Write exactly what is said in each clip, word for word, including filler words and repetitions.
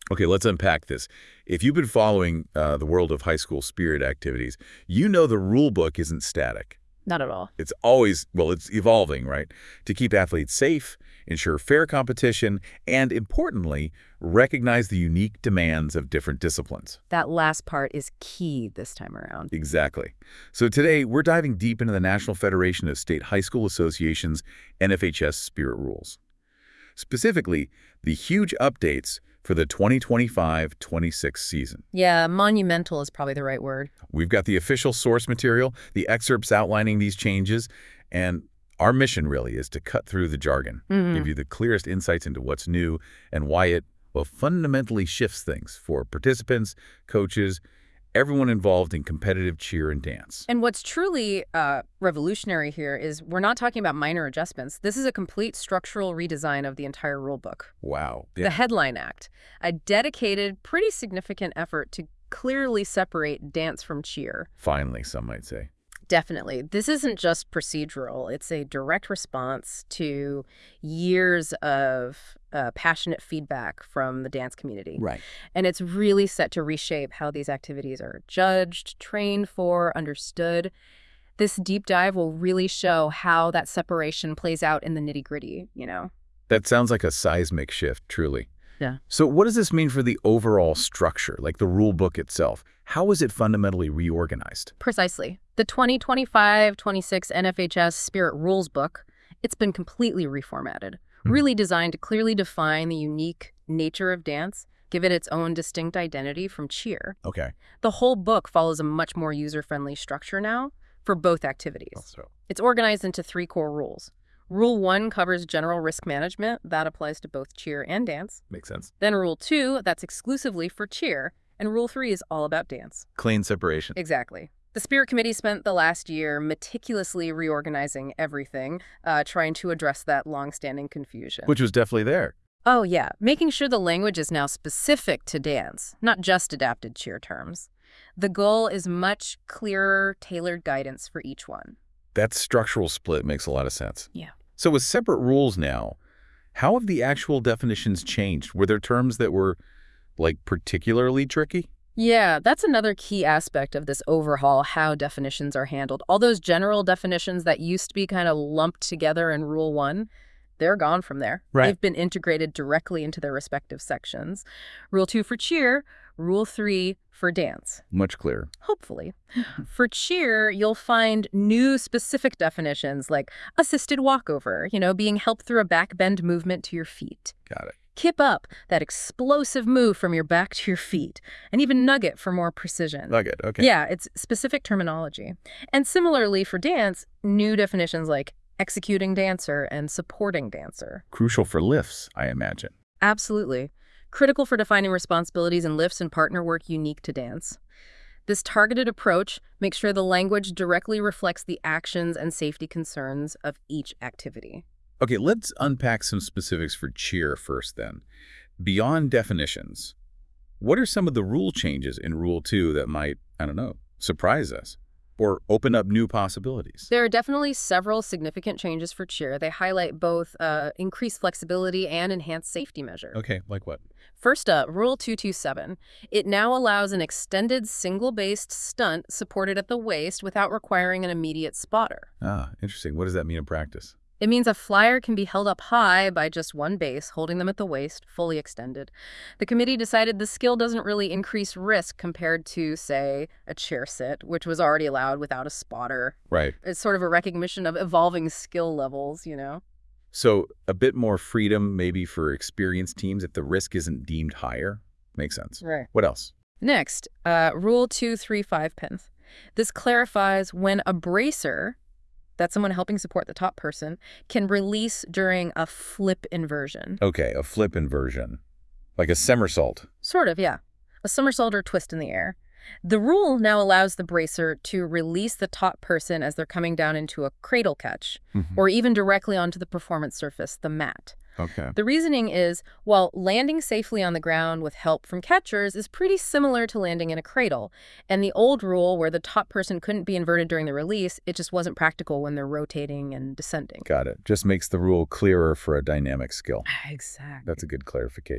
Okay, let's unpack this. If you've been following uh, the world of high school spirit activities, you know the rule book isn't static. Not at all. It's always, well, it's evolving, right? To keep athletes safe, ensure fair competition, and importantly, recognize the unique demands of different disciplines. That last part is key this time around. Exactly. So today, we're diving deep into the National Federation of State High School Associations N F H S Spirit Rules. Specifically, the huge updates for the twenty twenty-five twenty-six season. Yeah, monumental is probably the right word. We've got the official source material, the excerpts outlining these changes, and our mission really is to cut through the jargon, Mm-hmm. give you the clearest insights into what's new and why it, well, fundamentally shifts things for participants, coaches, everyone involved in competitive cheer and dance. And what's truly uh, revolutionary here is we're not talking about minor adjustments. This is a complete structural redesign of the entire rulebook. Wow. Yeah. The Headline Act, a dedicated, pretty significant effort to clearly separate dance from cheer. Finally, some might say. Definitely. This isn't just procedural. It's a direct response to years of uh, passionate feedback from the dance community. Right. And it's really set to reshape how these activities are judged, trained for, understood. This deep dive will really show how that separation plays out in the nitty-gritty, you know? That sounds like a seismic shift, truly. Yeah. So what does this mean for the overall structure, like the rule book itself? How is it fundamentally reorganized? Precisely. The twenty twenty-five twenty-six N F H S Spirit Rules book, it's been completely reformatted, Hmm. really designed to clearly define the unique nature of dance, give it its own distinct identity from cheer. Okay. The whole book follows a much more user-friendly structure now for both activities. So, It's organized into three core rules. Rule one covers general risk management. That applies to both cheer and dance. makes sense. Then rule two, that's exclusively for cheer. And rule three is all about dance. Clean separation. Exactly. The Spirit Committee spent the last year meticulously reorganizing everything, uh, trying to address that long-standing confusion. Which was definitely there. Oh, yeah. Making sure the language is now specific to dance, not just adapted cheer terms. The goal is much clearer, tailored guidance for each one. That structural split makes a lot of sense. Yeah. So with separate rules now, how have the actual definitions changed? Were there terms that were, like, particularly tricky? Yeah, that's another key aspect of this overhaul, how definitions are handled. All those general definitions that used to be kind of lumped together in Rule one, they're gone from there. Right. They've been integrated directly into their respective sections. Rule two for cheer, Rule three for dance. Much clearer. Hopefully. For cheer, you'll find new specific definitions like assisted walkover, you know, being helped through a back bend movement to your feet. Got it. Kip up, that explosive move from your back to your feet. And even nugget for more precision. Nugget, okay. Yeah, it's specific terminology. And similarly for dance, new definitions like executing dancer and supporting dancer. Crucial for lifts, I imagine. Absolutely. Critical for defining responsibilities and lifts and partner work unique to dance. This targeted approach makes sure the language directly reflects the actions and safety concerns of each activity. Okay, let's unpack some specifics for cheer first then. Beyond definitions, what are some of the rule changes in Rule two that might, I don't know, surprise us or open up new possibilities? There are definitely several significant changes for cheer. They highlight both uh, increased flexibility and enhanced safety measures. Okay, like what? First up, Rule two twenty-seven. It now allows an extended single-based stunt supported at the waist without requiring an immediate spotter. Ah, interesting. What does that mean in practice? It means a flyer can be held up high by just one base, holding them at the waist, fully extended. The committee decided the skill doesn't really increase risk compared to, say, a chair sit, which was already allowed without a spotter. Right. It's sort of a recognition of evolving skill levels, you know? So a bit more freedom maybe for experienced teams if the risk isn't deemed higher. Makes sense. Right. What else? Next, uh, Rule two thirty-five pins. This clarifies when a bracer, that's someone helping support the top person, can release during a flip inversion. Okay, a flip inversion. Like a somersault. Sort of, yeah. A somersault or twist in the air. The rule now allows the bracer to release the top person as they're coming down into a cradle catch, Mhm. or even directly onto the performance surface, the mat. Okay. The reasoning is, while landing safely on the ground with help from catchers is pretty similar to landing in a cradle, and the old rule where the top person couldn't be inverted during the release, it just wasn't practical when they're rotating and descending. Got it. Just makes the rule clearer for a dynamic skill. Exactly. That's a good clarification.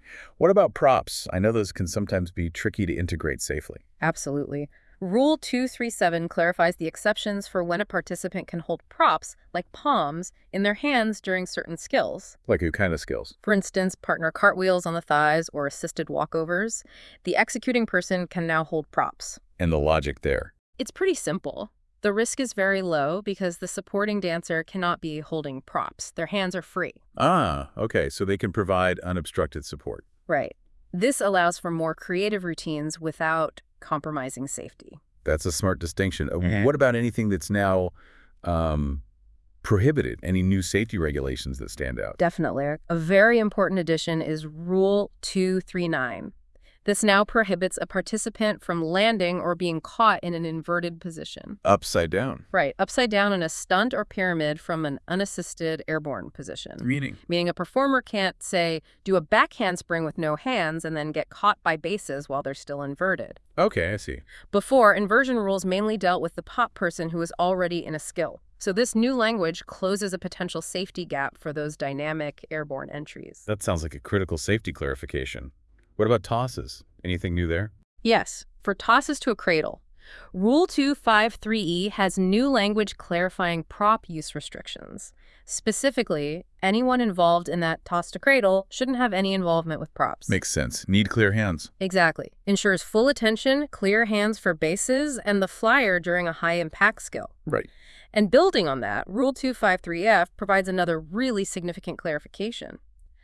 What about props? I know those can sometimes be tricky to integrate safely. Absolutely. Rule two thirty-seven clarifies the exceptions for when a participant can hold props, like palms, in their hands during certain skills. Like who kind of skills? For instance, partner cartwheels on the thighs or assisted walkovers. The executing person can now hold props. And the logic there. It's pretty simple. The risk is very low because the supporting dancer cannot be holding props. Their hands are free. Ah, okay, so they can provide unobstructed support. Right. This allows for more creative routines without compromising safety. That's a smart distinction. Uh, What about anything that's now um, prohibited? Any new safety regulations that stand out? Definitely. A very important addition is Rule two thirty-nine. This now prohibits a participant from landing or being caught in an inverted position. Upside down. Right, upside down in a stunt or pyramid from an unassisted airborne position. Meaning? Meaning a performer can't, say, do a back handspring with no hands and then get caught by bases while they're still inverted. Okay, I see. Before, inversion rules mainly dealt with the pop person who was already in a skill. So this new language closes a potential safety gap for those dynamic airborne entries. That sounds like a critical safety clarification. What about tosses? Anything new there? Yes, for tosses to a cradle. Rule two fifty-three E has new language clarifying prop use restrictions. Specifically, anyone involved in that toss to cradle shouldn't have any involvement with props. Makes sense. Need clear hands. Exactly. Ensures full attention, clear hands for bases, and the flyer during a high-impact skill. Right. And building on that, Rule two fifty-three F provides another really significant clarification.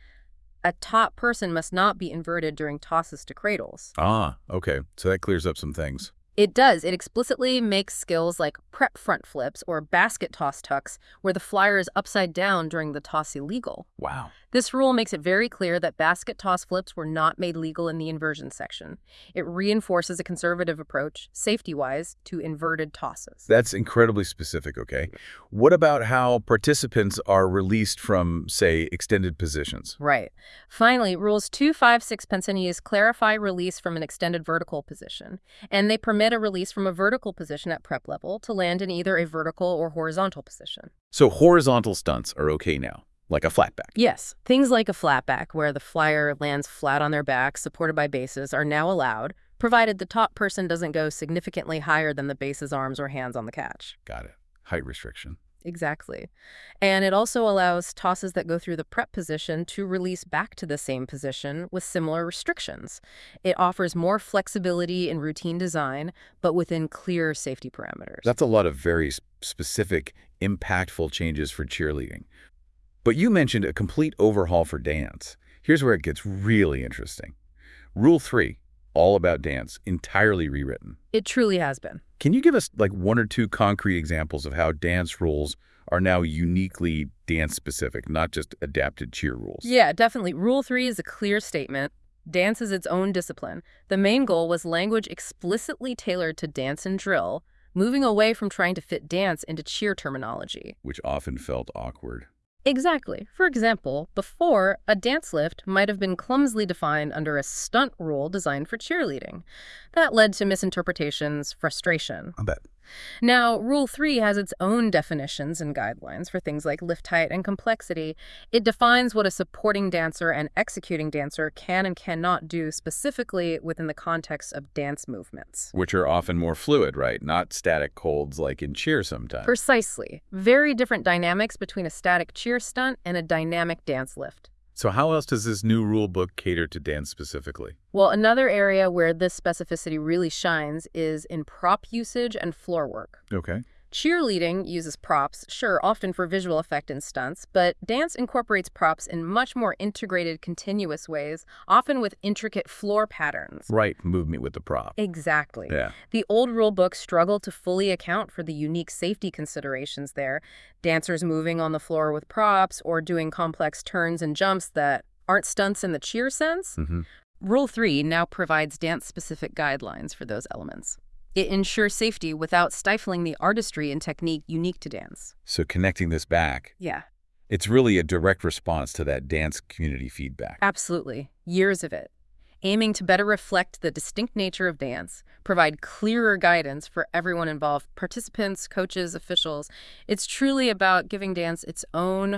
A top person must not be inverted during tosses to cradles. Ah, okay. So that clears up some things. It does. It explicitly makes skills like prep front flips or basket toss tucks, where the flyer is upside down during the toss, illegal. Wow. This rule makes it very clear that basket toss flips were not made legal in the inversion section. It reinforces a conservative approach, safety-wise, to inverted tosses. That's incredibly specific, okay? What about how participants are released from, say, extended positions? Right. Finally, Rules two fifty-six pensionese clarify release from an extended vertical position, and they permit a release from a vertical position at prep level to land in either a vertical or horizontal position. So horizontal stunts are okay now, like a flat back. Yes. Things like a flatback, where the flyer lands flat on their back, supported by bases, are now allowed, provided the top person doesn't go significantly higher than the base's arms or hands on the catch. Got it. Height restriction. Exactly. And it also allows tosses that go through the prep position to release back to the same position with similar restrictions. It offers more flexibility in routine design, but within clear safety parameters. That's a lot of very s- specific, impactful changes for cheerleading. But you mentioned a complete overhaul for dance. Here's where it gets really interesting. Rule three, all about dance, entirely rewritten. It truly has been. Can you give us like one or two concrete examples of how dance rules are now uniquely dance-specific, not just adapted cheer rules? Yeah, definitely. Rule three is a clear statement. Dance is its own discipline. The main goal was language explicitly tailored to dance and drill, moving away from trying to fit dance into cheer terminology. Which often felt awkward. Exactly. For example, before, a dance lift might have been clumsily defined under a stunt rule designed for cheerleading. That led to misinterpretations, frustration. I bet. Now, Rule three has its own definitions and guidelines for things like lift height and complexity. It defines what a supporting dancer and executing dancer can and cannot do specifically within the context of dance movements. Which are often more fluid, right? Not static holds like in cheer sometimes. Precisely. Very different dynamics between a static cheer stunt and a dynamic dance lift. So how else does this new rule book cater to dance specifically? Well, another area where this specificity really shines is in prop usage and floor work. Okay. Cheerleading uses props, sure, often for visual effect and stunts, but dance incorporates props in much more integrated, continuous ways, often with intricate floor patterns. Right, movement with the prop. Exactly. Yeah. The old rule book struggled to fully account for the unique safety considerations there. Dancers moving on the floor with props or doing complex turns and jumps that aren't stunts in the cheer sense. Mm-hmm. Rule three now provides dance-specific guidelines for those elements. It ensures safety without stifling the artistry and technique unique to dance. So connecting this back, Yeah, it's really a direct response to that dance community feedback. absolutely. Years of it. Aiming to better reflect the distinct nature of dance, provide clearer guidance for everyone involved, participants, coaches, officials. It's truly about giving dance its own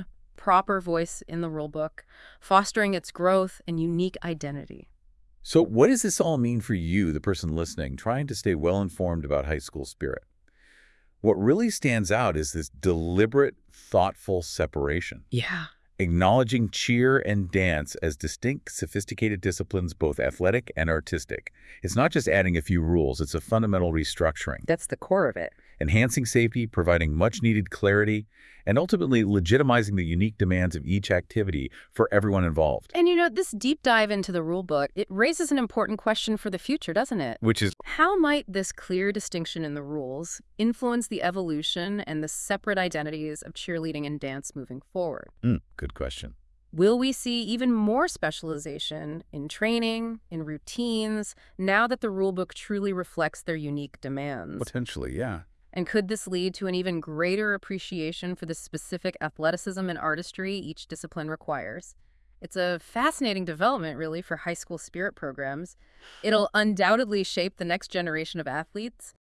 proper voice in the rulebook, fostering its growth and unique identity. So what does this all mean for you, the person listening, trying to stay well-informed about high school spirit? What really stands out is this deliberate, thoughtful separation. Yeah. Acknowledging cheer and dance as distinct, sophisticated disciplines, both athletic and artistic. It's not just adding a few rules, it's a fundamental restructuring. That's the core of it. Enhancing safety, providing much-needed clarity, and ultimately legitimizing the unique demands of each activity for everyone involved. And you know, this deep dive into the rule book, it raises an important question for the future, doesn't it? Which is, how might this clear distinction in the rules influence the evolution and the separate identities of cheerleading and dance moving forward? mm, good question. Will we see even more specialization in training, in routines, now that the rulebook truly reflects their unique demands? Potentially, yeah. And could this lead to an even greater appreciation for the specific athleticism and artistry each discipline requires? It's a fascinating development, really, for high school spirit programs. It'll undoubtedly shape the next generation of athletes,